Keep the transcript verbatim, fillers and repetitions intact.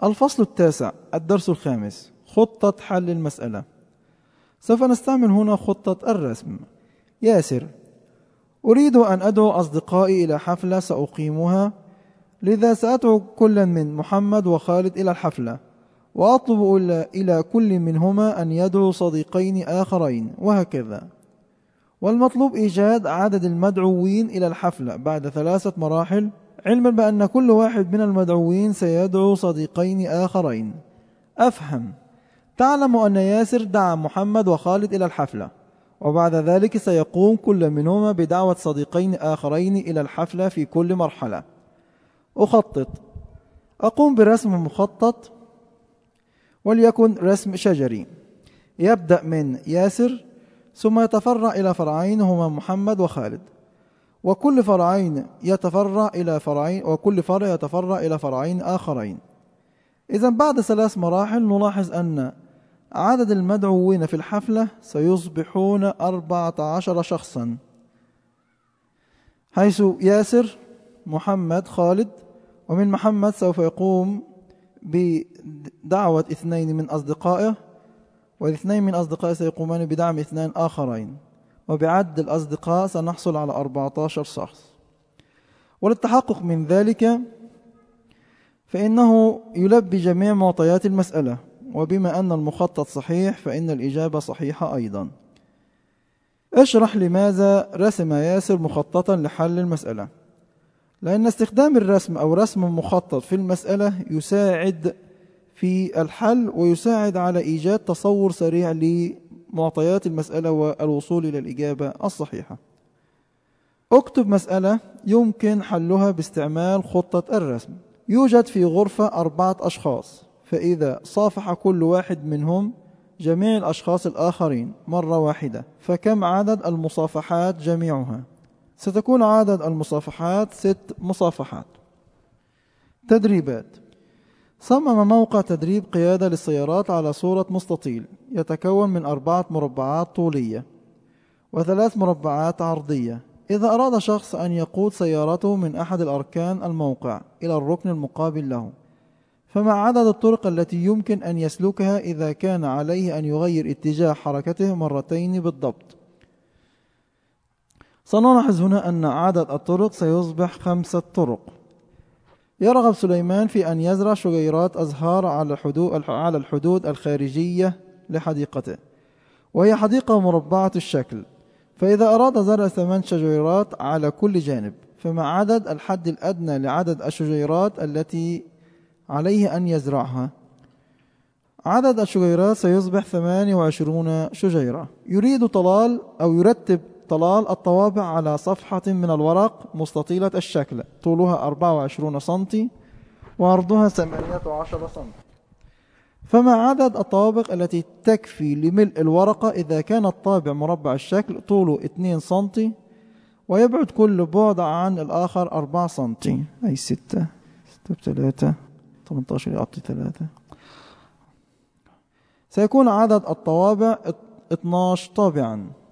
الفصل التاسع، الدرس الخامس، خطة حل المسألة. سوف نستعمل هنا خطة الرسم. ياسر: أريد أن أدعو أصدقائي إلى حفلة سأقيمها، لذا سأدعو كل من محمد وخالد إلى الحفلة، وأطلب إلى كل منهما أن يدعو صديقين آخرين، وهكذا. والمطلوب إيجاد عدد المدعوين إلى الحفلة بعد ثلاثة مراحل، علما بأن كل واحد من المدعوين سيدعو صديقين آخرين. أفهم. تعلم أن ياسر دعا محمد وخالد إلى الحفلة، وبعد ذلك سيقوم كل منهما بدعوة صديقين آخرين إلى الحفلة في كل مرحلة. أخطط. أقوم برسم مخطط، وليكن رسم شجري، يبدأ من ياسر ثم يتفرع إلى فرعين هما محمد وخالد، وكل فرعين يتفرع إلى فرعين وكل فرع يتفرع إلى فرعين آخرين. إذا بعد ثلاث مراحل نلاحظ أن عدد المدعوين في الحفلة سيصبحون أربعة عشر شخصا، حيث ياسر، محمد، خالد، ومن محمد سوف يقوم بدعوة اثنين من أصدقائه، والاثنين من أصدقائه سيقومان بدعم اثنين آخرين، وبعد الأصدقاء سنحصل على أربعة عشر شخص. وللتحقق من ذلك فإنه يلبي جميع معطيات المسألة، وبما أن المخطط صحيح فإن الإجابة صحيحة أيضا. اشرح لماذا رسم ياسر مخططا لحل المسألة. لأن استخدام الرسم أو رسم مخطط في المسألة يساعد في الحل، ويساعد على إيجاد تصور سريع لمعطيات المسألة والوصول إلى الإجابة الصحيحة. اكتب مسألة يمكن حلها باستعمال خطة الرسم. يوجد في غرفة أربعة أشخاص، فإذا صافح كل واحد منهم جميع الأشخاص الآخرين مرة واحدة، فكم عدد المصافحات جميعها؟ ستكون عدد المصافحات ست مصافحات. تدريبات. صمم موقع تدريب قيادة للسيارات على صورة مستطيل يتكون من أربعة مربعات طولية وثلاث مربعات عرضية. إذا أراد شخص أن يقود سيارته من أحد الأركان الموقع إلى الركن المقابل له، فما عدد الطرق التي يمكن أن يسلكها إذا كان عليه أن يغير اتجاه حركته مرتين بالضبط؟ سنلاحظ هنا أن عدد الطرق سيصبح خمسة طرق. يرغب سليمان في أن يزرع شجيرات أزهار على الحدود على الحدود الخارجية لحديقته، وهي حديقة مربعة الشكل، فإذا أراد زرع ثمان شجيرات على كل جانب، فما عدد الحد الأدنى لعدد الشجيرات التي عليه أن يزرعها؟ عدد الشجيرات سيصبح ثمانية وعشرون شجيرة. يريد طلال أو يرتب طلال الطوابع على صفحة من الورق مستطيلة الشكل، طولها أربعة وعشرين سنتي وعرضها ثمانية عشر سنتي، فما عدد الطوابق التي تكفي لملء الورقة إذا كان الطابع مربع الشكل طوله اثنين سنتي ويبعد كل بعد عن الآخر أربعة سنتي، أي ستة ستة بثلاثة ثمانية عشر يعطي ثلاثة. سيكون عدد الطوابع اثني عشر طابعا.